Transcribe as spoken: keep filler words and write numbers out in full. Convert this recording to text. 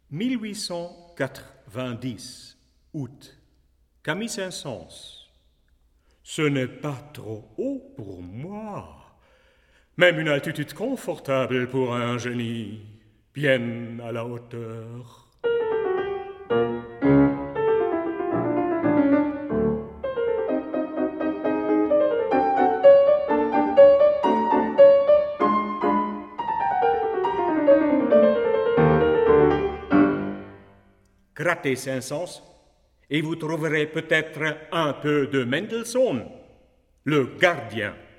mille huit cent quatre-vingt-dix, août. Camille Saint-Saëns. Ce n'est pas trop haut pour moi, même une altitude confortable pour un génie, bien à la hauteur. Grattez Saint-Saëns et vous trouverez peut-être un peu de Mendelssohn, le gardien.